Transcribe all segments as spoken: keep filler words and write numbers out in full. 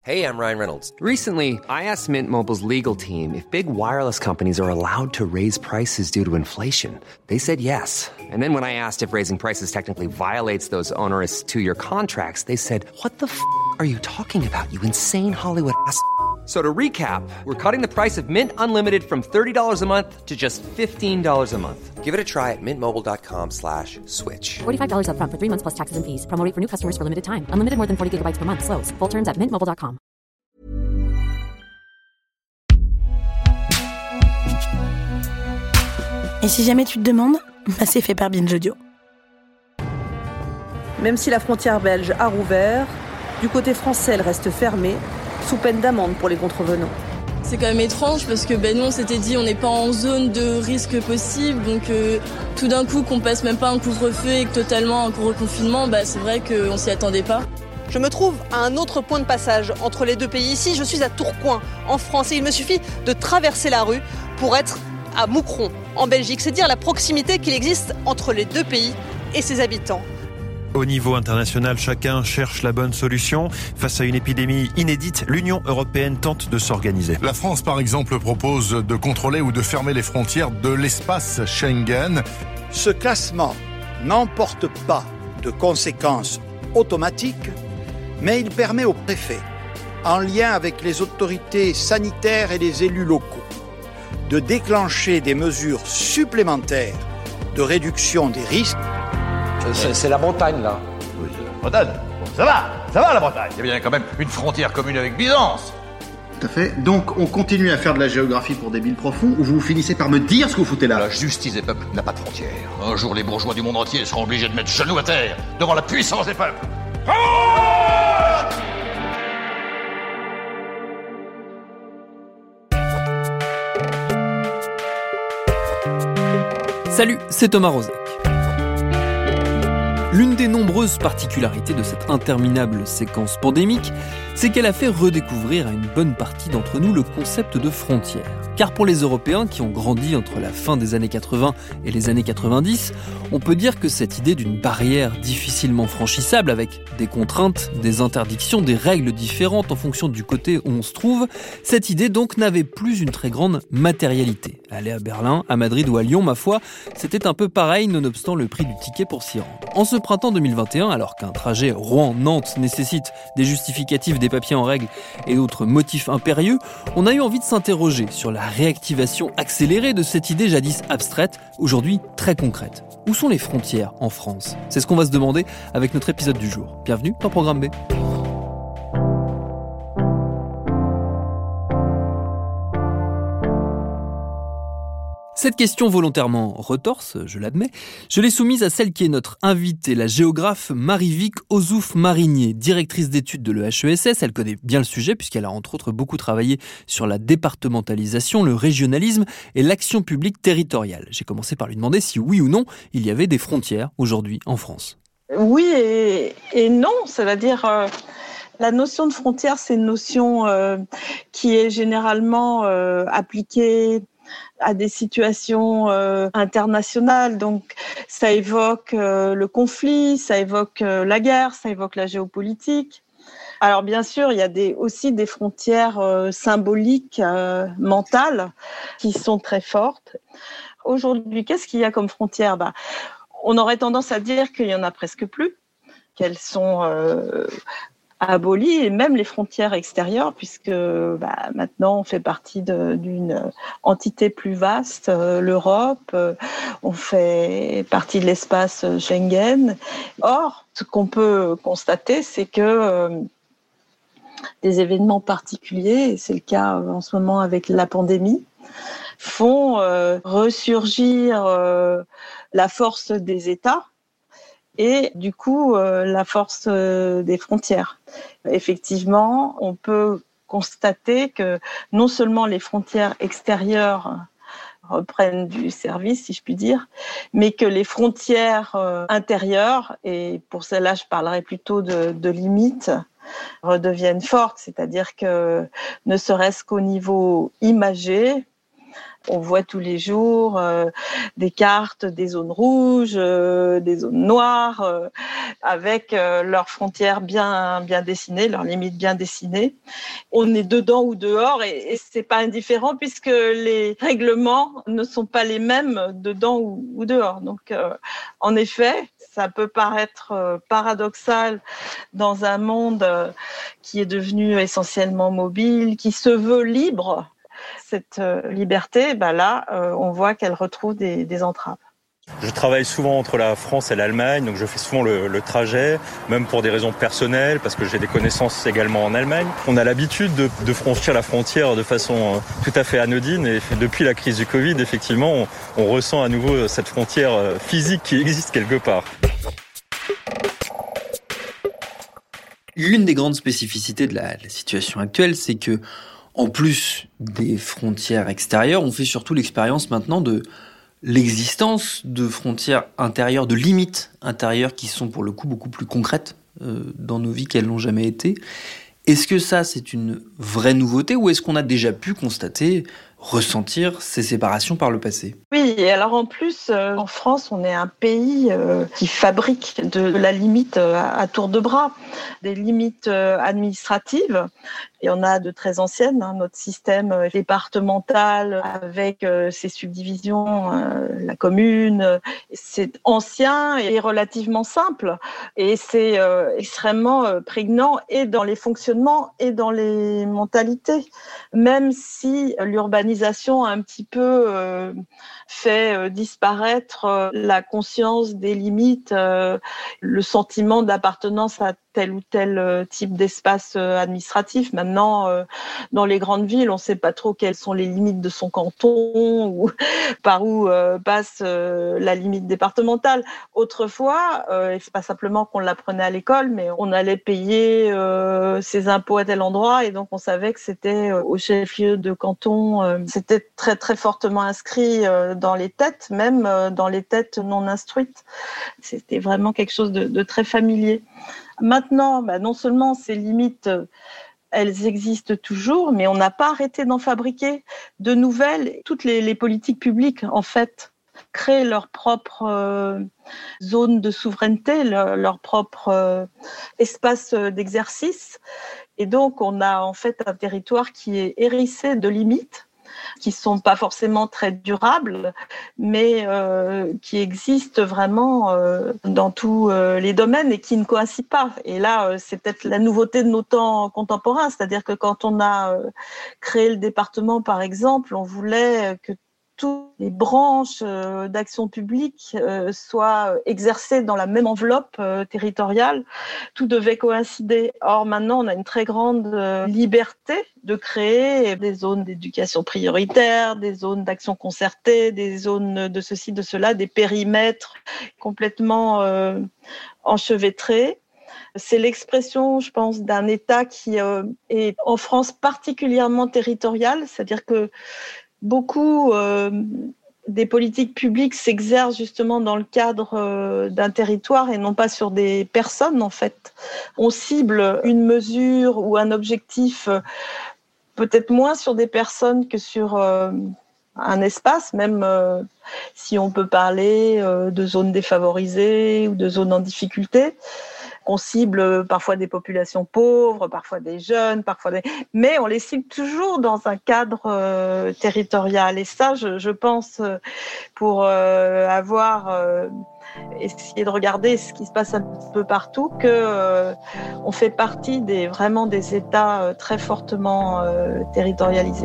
Hey, I'm Ryan Reynolds. Recently, I asked Mint Mobile's legal team if big wireless companies are allowed to raise prices due to inflation. They said yes. And then when I asked if raising prices technically violates those onerous two-year contracts, they said, what the f*** are you talking about, you insane Hollywood ass f- So to recap, we're cutting the price of Mint Unlimited from thirty dollars a month to just fifteen dollars a month. Give it a try at mintmobile.com slash switch. forty-five dollars up front for three months plus taxes and fees. Promo rate for new customers for limited time. Unlimited more than forty gigabytes per month. Slows full terms at mint mobile dot com. Et si jamais tu te demandes, bah c'est fait par Binge Audio. Même si la frontière belge a rouvert, du côté français, elle reste fermée, sous peine d'amende pour les contrevenants. C'est quand même étrange parce que ben nous on s'était dit on n'est pas en zone de risque possible, donc euh, tout d'un coup qu'on passe même pas un couvre-feu et que totalement un reconfinement, bah, c'est vrai qu'on s'y attendait pas. Je me trouve à un autre point de passage entre les deux pays. Ici, je suis à Tourcoing, en France, et il me suffit de traverser la rue pour être à Moucron, en Belgique. C'est dire la proximité qu'il existe entre les deux pays et ses habitants. Au niveau international, chacun cherche la bonne solution. Face à une épidémie inédite, l'Union européenne tente de s'organiser. La France, par exemple, propose de contrôler ou de fermer les frontières de l'espace Schengen. Ce classement n'emporte pas de conséquences automatiques, mais il permet aux préfets, en lien avec les autorités sanitaires et les élus locaux, de déclencher des mesures supplémentaires de réduction des risques. C'est, c'est la Bretagne, là. Oui, c'est la Bretagne. Bon, ça va, ça va la Bretagne. Il y a bien quand même une frontière commune avec Byzance. Tout à fait. Donc, on continue à faire de la géographie pour débiles profonds, ou vous finissez par me dire ce que vous foutez là? La justice des peuples n'a pas de frontières. Un jour, les bourgeois du monde entier seront obligés de mettre genoux à terre devant la puissance des peuples. Salut, c'est Thomas Rozek. L'une des nombreuses particularités de cette interminable séquence pandémique, c'est qu'elle a fait redécouvrir à une bonne partie d'entre nous le concept de frontière. Car pour les Européens qui ont grandi entre la fin des années quatre-vingts et les années quatre-vingt-dix, on peut dire que cette idée d'une barrière difficilement franchissable avec des contraintes, des interdictions, des règles différentes en fonction du côté où on se trouve, cette idée donc n'avait plus une très grande matérialité. Aller à Berlin, à Madrid ou à Lyon, ma foi, c'était un peu pareil nonobstant le prix du ticket pour s'y rendre. En ce printemps deux mille vingt et un, alors qu'un trajet Rouen-Nantes nécessite des justificatifs, des papiers en règle et d'autres motifs impérieux, on a eu envie de s'interroger sur la réactivation accélérée de cette idée jadis abstraite, aujourd'hui très concrète. Où sont les frontières en France ? C'est ce qu'on va se demander avec notre épisode du jour. Bienvenue dans Programme B. Cette question volontairement retorse, je l'admets, je l'ai soumise à celle qui est notre invitée, la géographe Marie-Vic Ozouf-Marinier, directrice d'études de l'E H E S S. Elle connaît bien le sujet puisqu'elle a entre autres beaucoup travaillé sur la départementalisation, le régionalisme et l'action publique territoriale. J'ai commencé par lui demander si oui ou non il y avait des frontières aujourd'hui en France. Oui et, et non, c'est-à-dire... Euh... La notion de frontière, c'est une notion euh, qui est généralement euh, appliquée à des situations euh, internationales. Donc, ça évoque euh, le conflit, ça évoque euh, la guerre, ça évoque la géopolitique. Alors, bien sûr, il y a des, aussi des frontières euh, symboliques, euh, mentales, qui sont très fortes. Aujourd'hui, qu'est-ce qu'il y a comme frontières ? Bah, on aurait tendance à dire qu'il y en a presque plus, qu'elles sont... Euh, abolies, et même les frontières extérieures, puisque bah, maintenant on fait partie de, d'une entité plus vaste, euh, l'Europe, euh, on fait partie de l'espace Schengen. Or, ce qu'on peut constater, c'est que euh, des événements particuliers, et c'est le cas en ce moment avec la pandémie, font euh, ressurgir euh, la force des États, et du coup euh, la force euh, des frontières. Effectivement, on peut constater que non seulement les frontières extérieures reprennent du service, si je puis dire, mais que les frontières euh, intérieures, et pour cela je parlerai plutôt de, de limites, redeviennent fortes, c'est-à-dire que ne serait-ce qu'au niveau imagé, On voit tous les jours euh, des cartes, des zones rouges, euh, des zones noires, euh, avec euh, leurs frontières bien, bien dessinées, leurs limites bien dessinées. On est dedans ou dehors et, et c'est pas indifférent puisque les règlements ne sont pas les mêmes dedans ou, ou dehors. Donc, euh, en effet, ça peut paraître euh, paradoxal dans un monde euh, qui est devenu essentiellement mobile, qui se veut libre. Cette euh, liberté, bah là, euh, on voit qu'elle retrouve des, des entraves. Je travaille souvent entre la France et l'Allemagne, donc je fais souvent le, le trajet, même pour des raisons personnelles, parce que j'ai des connaissances également en Allemagne. On a l'habitude de, de franchir la frontière de façon tout à fait anodine, et depuis la crise du Covid, effectivement, on, on ressent à nouveau cette frontière physique qui existe quelque part. L'une des grandes spécificités de la, la situation actuelle, c'est que, en plus des frontières extérieures, on fait surtout l'expérience maintenant de l'existence de frontières intérieures, de limites intérieures qui sont pour le coup beaucoup plus concrètes euh, dans nos vies qu'elles n'ont jamais été. Est-ce que ça, c'est une vraie nouveauté ou est-ce qu'on a déjà pu constater, ressentir ces séparations par le passé ? Oui, et alors en plus, euh, en France, on est un pays euh, qui fabrique de la limite euh, à tour de bras, des limites euh, administratives. Il y en a de très anciennes, hein, notre système départemental avec euh, ses subdivisions, euh, la commune, euh, c'est ancien et relativement simple. Et c'est euh, extrêmement euh, prégnant et dans les fonctionnements et dans les mentalités. Même si l'urbanisation a un petit peu euh, fait euh, disparaître euh, la conscience des limites, euh, le sentiment d'appartenance à tel ou tel euh, type d'espace euh, administratif. Maintenant, euh, dans les grandes villes, on ne sait pas trop quelles sont les limites de son canton ou par où euh, passe euh, la limite départementale. Autrefois, euh, c'est pas simplement qu'on l'apprenait à l'école, mais on allait payer euh, ses impôts à tel endroit et donc on savait que c'était euh, au chef-lieu de canton. Euh, c'était très très fortement inscrit euh, dans les têtes, même euh, dans les têtes non instruites. C'était vraiment quelque chose de, de très familier. Maintenant, bah, non seulement ces limites, elles existent toujours, mais on n'a pas arrêté d'en fabriquer de nouvelles. Toutes les, les politiques publiques, en fait, créent leur propre euh, zone de souveraineté, leur, leur propre euh, espace d'exercice. Et donc, on a en fait un territoire qui est hérissé de limites, qui ne sont pas forcément très durables, mais euh, qui existent vraiment euh, dans tous euh, les domaines et qui ne coïncident pas. Et là, euh, c'est peut-être la nouveauté de nos temps contemporains, c'est-à-dire que quand on a euh, créé le département, par exemple, on voulait que toutes les branches euh, d'action publique euh, soient exercées dans la même enveloppe euh, territoriale. Tout devait coïncider. Or, maintenant, on a une très grande euh, liberté de créer des zones d'éducation prioritaire, des zones d'action concertée, des zones de ceci, de cela, des périmètres complètement euh, enchevêtrés. C'est l'expression, je pense, d'un État qui euh, est en France particulièrement territorial, c'est-à-dire que beaucoup euh, des politiques publiques s'exercent justement dans le cadre euh, d'un territoire et non pas sur des personnes, en fait. On cible une mesure ou un objectif euh, peut-être moins sur des personnes que sur euh, un espace, même euh, si on peut parler euh, de zones défavorisées ou de zones en difficulté. On cible parfois des populations pauvres, parfois des jeunes, parfois des... mais on les cible toujours dans un cadre euh, territorial. Et ça, je, je pense, pour euh, avoir euh, essayé de regarder ce qui se passe un peu partout, que euh, on fait partie des vraiment des États euh, très fortement euh, territorialisés.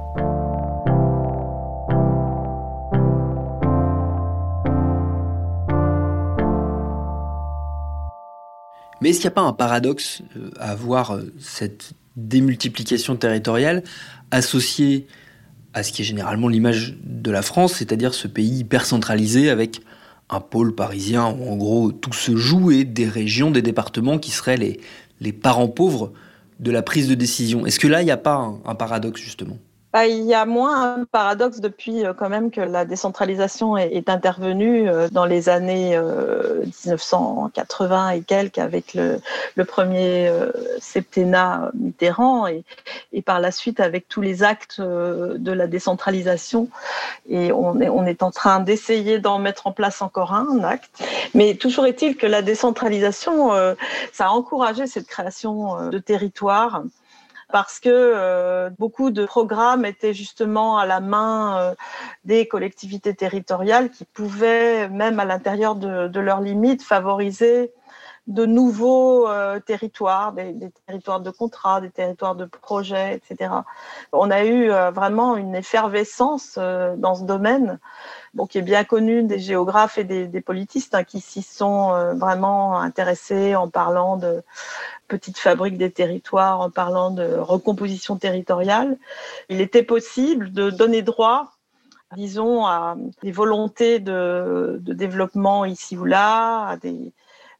Mais est-ce qu'il n'y a pas un paradoxe à avoir cette démultiplication territoriale associée à ce qui est généralement l'image de la France, c'est-à-dire ce pays hyper centralisé avec un pôle parisien où en gros tout se joue et des régions, des départements qui seraient les, les parents pauvres de la prise de décision. Est-ce que là, il n'y a pas un, un paradoxe justement ? Bah, il y a moins un paradoxe depuis euh, quand même que la décentralisation est, est intervenue euh, dans les années euh, dix-neuf cent quatre-vingts et quelques avec le, le premier euh, septennat Mitterrand et, et par la suite avec tous les actes euh, de la décentralisation. Et on est, on est en train d'essayer d'en mettre en place encore un, un acte. Mais toujours est-il que la décentralisation, euh, ça a encouragé cette création euh, de territoires. Parce que euh, beaucoup de programmes étaient justement à la main euh, des collectivités territoriales qui pouvaient, même à l'intérieur de, de leurs limites, favoriser de nouveaux euh, territoires, des, des territoires de contrat, des territoires de projets, et cetera. On a eu euh, vraiment une effervescence euh, dans ce domaine, bon, qui est bien connue des géographes et des, des politistes hein, qui s'y sont euh, vraiment intéressés en parlant de petite fabrique des territoires, en parlant de recomposition territoriale. Il était possible de donner droit, disons, à des volontés de, de développement ici ou là, à des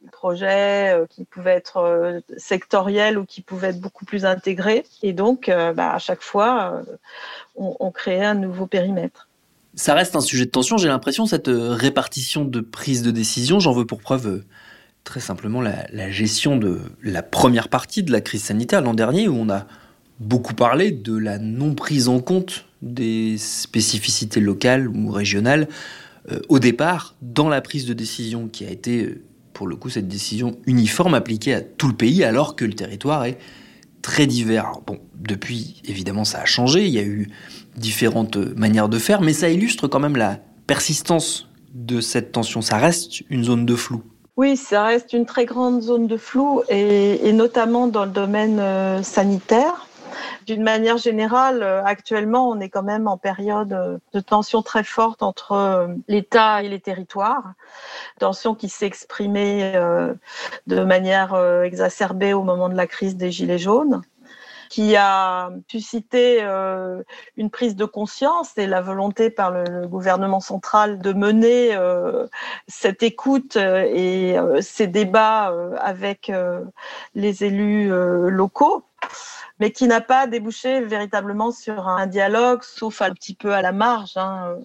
projets qui pouvaient être sectoriels ou qui pouvaient être beaucoup plus intégrés. Et donc, bah, à chaque fois, on, on créait un nouveau périmètre. Ça reste un sujet de tension, j'ai l'impression, cette répartition de prise de décision. J'en veux pour preuve très simplement la, la gestion de la première partie de la crise sanitaire l'an dernier, où on a beaucoup parlé de la non-prise en compte des spécificités locales ou régionales euh, au départ dans la prise de décision qui a été, pour le coup, cette décision uniforme appliquée à tout le pays alors que le territoire est très divers. Alors bon, depuis, évidemment, ça a changé, il y a eu différentes manières de faire, mais ça illustre quand même la persistance de cette tension. Ça reste une zone de flou. Oui, ça reste une très grande zone de flou et, et notamment dans le domaine euh, sanitaire. D'une manière générale, euh, actuellement, on est quand même en période de tension très forte entre euh, l'État et les territoires. Tension qui s'est exprimée euh, de manière euh, exacerbée au moment de la crise des Gilets jaunes, qui a suscité euh, une prise de conscience et la volonté par le, le gouvernement central de mener euh, cette écoute euh, et euh, ces débats euh, avec euh, les élus euh, locaux, mais qui n'a pas débouché véritablement sur un dialogue, sauf un petit peu à la marge. Hein.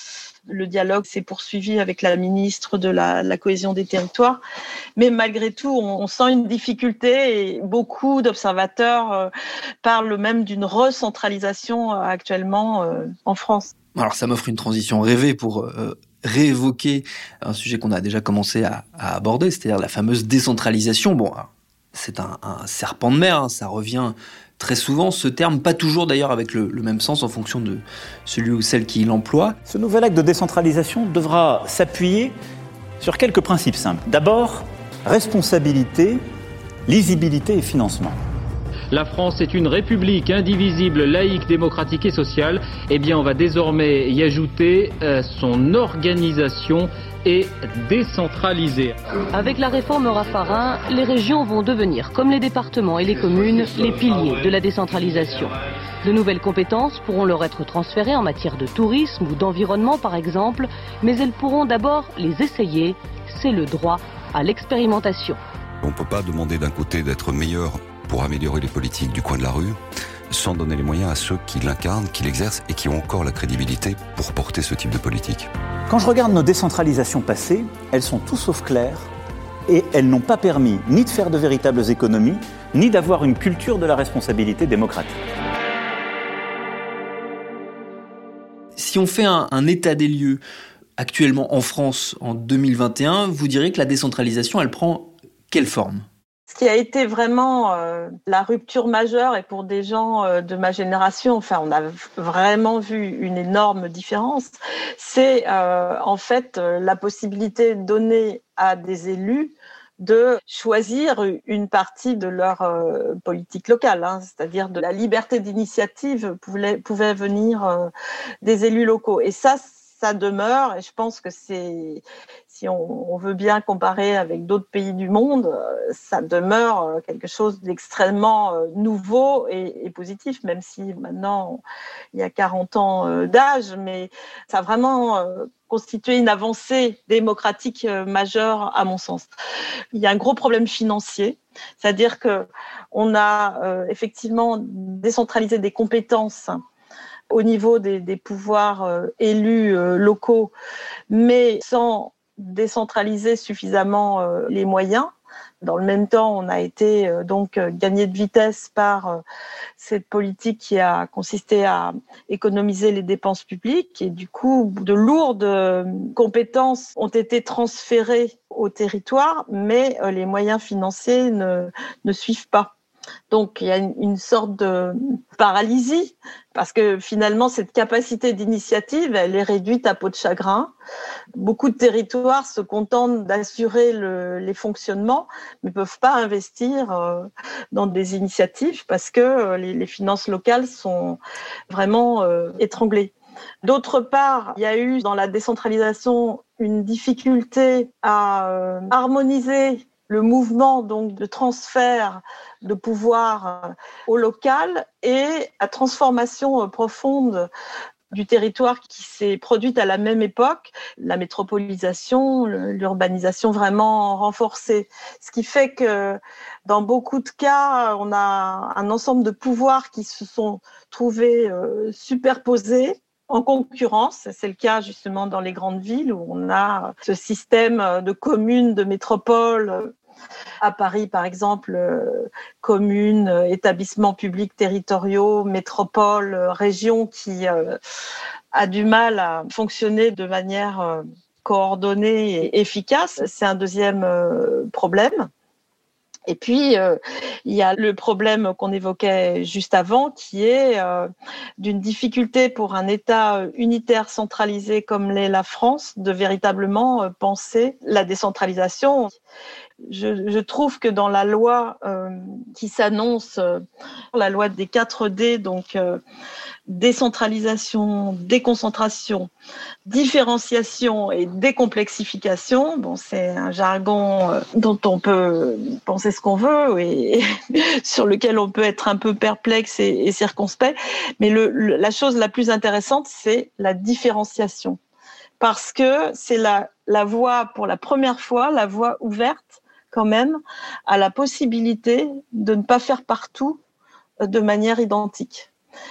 Le dialogue s'est poursuivi avec la ministre de la, la cohésion des territoires. Mais malgré tout, on, on sent une difficulté et beaucoup d'observateurs euh, parlent même d'une recentralisation euh, actuellement euh, en France. Alors ça m'offre une transition rêvée pour euh, réévoquer un sujet qu'on a déjà commencé à, à aborder, c'est-à-dire la fameuse décentralisation. Bon, c'est un, un serpent de mer, hein, ça revient très souvent, ce terme, pas toujours d'ailleurs avec le, le même sens en fonction de celui ou celle qui l'emploie. Ce nouvel acte de décentralisation devra s'appuyer sur quelques principes simples. D'abord, responsabilité, lisibilité et financement. La France est une république indivisible, laïque, démocratique et sociale. Eh bien, on va désormais y ajouter euh, son organisation et décentralisée. Avec la réforme Raffarin, les régions vont devenir, comme les départements et les communes, les piliers de la décentralisation. De nouvelles compétences pourront leur être transférées en matière de tourisme ou d'environnement par exemple, mais elles pourront d'abord les essayer. C'est le droit à l'expérimentation. On ne peut pas demander d'un côté d'être meilleur pour améliorer les politiques du coin de la rue, sans donner les moyens à ceux qui l'incarnent, qui l'exercent et qui ont encore la crédibilité pour porter ce type de politique. Quand je regarde nos décentralisations passées, elles sont tout sauf claires et elles n'ont pas permis ni de faire de véritables économies, ni d'avoir une culture de la responsabilité démocratique. Si on fait un, un état des lieux actuellement en France en deux mille vingt et un, vous direz que la décentralisation, elle prend quelle forme ? Ce qui a été vraiment euh, la rupture majeure, et pour des gens euh, de ma génération, enfin, on a vraiment vu une énorme différence, c'est euh, en fait euh, la possibilité donnée à des élus de choisir une partie de leur euh, politique locale, hein, c'est-à-dire de la liberté d'initiative pouvait, pouvait venir euh, des élus locaux. Et ça, ça demeure, et je pense que c'est, si on, on veut bien comparer avec d'autres pays du monde, ça demeure quelque chose d'extrêmement nouveau et, et positif, même si maintenant il y a quarante ans d'âge, mais ça a vraiment constitué une avancée démocratique majeure à mon sens. Il y a un gros problème financier, c'est-à-dire que on a euh, effectivement décentralisé des compétences au niveau des, des pouvoirs euh, élus euh, locaux, mais sans décentraliser suffisamment euh, les moyens. Dans le même temps, on a été euh, donc euh, gagné de vitesse par euh, cette politique qui a consisté à économiser les dépenses publiques et du coup, de lourdes euh, compétences ont été transférées au territoire, mais euh, les moyens financiers ne, ne suivent pas. Donc, il y a une, une sorte de paralysie parce que finalement, cette capacité d'initiative, elle est réduite à peau de chagrin. Beaucoup de territoires se contentent d'assurer le, les fonctionnements, mais ne peuvent pas investir euh, dans des initiatives parce que euh, les, les finances locales sont vraiment euh, étranglées. D'autre part, il y a eu dans la décentralisation une difficulté à euh, harmoniser le mouvement donc de transfert de pouvoir au local et la transformation profonde du territoire qui s'est produite à la même époque, la métropolisation, l'urbanisation vraiment renforcée. Ce qui fait que dans beaucoup de cas, on a un ensemble de pouvoirs qui se sont trouvés superposés en concurrence. C'est le cas justement dans les grandes villes où on a ce système de communes, de métropoles. À Paris, par exemple, euh, communes, euh, établissements publics territoriaux, métropoles, euh, régions qui euh, a du mal à fonctionner de manière euh, coordonnée et efficace. C'est un deuxième euh, problème. Et puis, euh, il y a le problème qu'on évoquait juste avant, qui est euh, d'une difficulté pour un État unitaire centralisé comme l'est la France de véritablement euh, penser la décentralisation. Je, je trouve que dans la loi euh, qui s'annonce, euh, la loi des quatre D, donc euh, décentralisation, déconcentration, différenciation et décomplexification, bon, c'est un jargon euh, dont on peut penser ce qu'on veut et, et sur lequel on peut être un peu perplexe et, et circonspect, mais le, le, la chose la plus intéressante, c'est la différenciation. Parce que c'est la, la voie, pour la première fois, la voie ouverte quand même à la possibilité de ne pas faire partout de manière identique.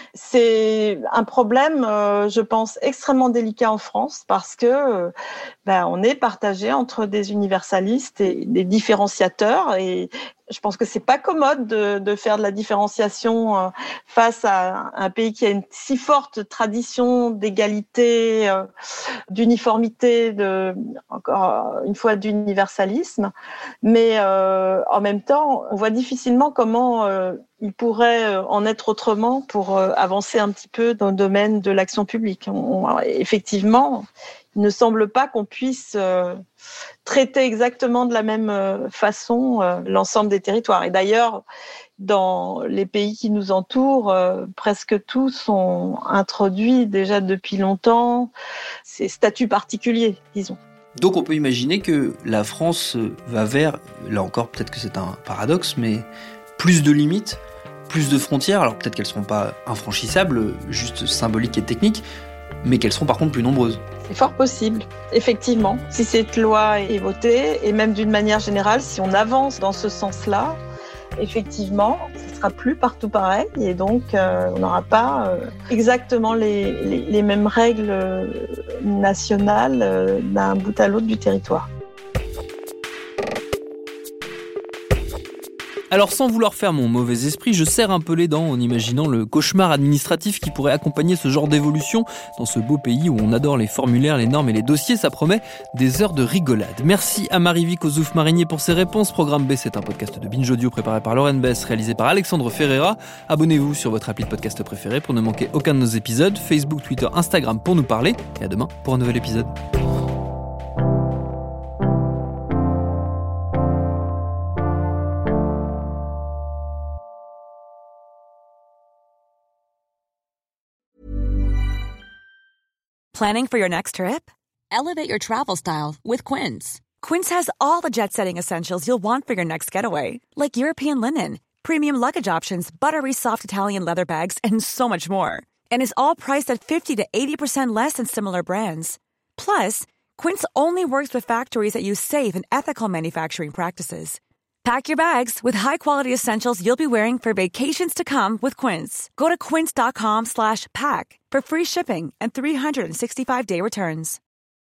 C'est un problème, euh, je pense, extrêmement délicat en France parce que euh, ben, on est partagé entre des universalistes et des différenciateurs et je pense que c'est pas commode de, de faire de la différenciation euh, face à un pays qui a une si forte tradition d'égalité, euh, d'uniformité, de encore une fois d'universalisme. Mais euh, en même temps, on voit difficilement comment euh, il pourrait en être autrement pour euh, avancer un petit peu dans le domaine de l'action publique. On, on, effectivement, il ne semble pas qu'on puisse euh, traiter exactement de la même euh, façon euh, l'ensemble des territoires. Et d'ailleurs, dans les pays qui nous entourent, euh, presque tous ont introduit déjà depuis longtemps ces statuts particuliers, disons. Donc on peut imaginer que la France va vers, là encore peut-être que c'est un paradoxe, mais plus de limites, plus de frontières, alors peut-être qu'elles ne seront pas infranchissables, juste symboliques et techniques, mais qu'elles seront par contre plus nombreuses. C'est fort possible, effectivement. Si cette loi est votée, et même d'une manière générale, si on avance dans ce sens-là, effectivement, ce sera plus partout pareil, et donc euh, on n'aura pas euh, exactement les, les, les mêmes règles nationales euh, d'un bout à l'autre du territoire. Alors sans vouloir faire mon mauvais esprit, je serre un peu les dents en imaginant le cauchemar administratif qui pourrait accompagner ce genre d'évolution dans ce beau pays où on adore les formulaires, les normes et les dossiers. Ça promet des heures de rigolade. Merci à Marie-Vic Ozouf-Marinier pour ses réponses. Programme B, c'est un podcast de Binge Audio préparé par Lauren Bess, réalisé par Alexandre Ferreira. Abonnez-vous sur votre appli de podcast préféré pour ne manquer aucun de nos épisodes. Facebook, Twitter, Instagram pour nous parler. Et à demain pour un nouvel épisode. Planning for your next trip? Elevate your travel style with Quince. Quince has all the jet-setting essentials you'll want for your next getaway, like European linen, premium luggage options, buttery soft Italian leather bags, and so much more. And is all priced at fifty to eighty percent less than similar brands. Plus, Quince only works with factories that use safe and ethical manufacturing practices. Pack your bags with high-quality essentials you'll be wearing for vacations to come with Quince. Go to quince.com slash pack for free shipping and three sixty-five day returns.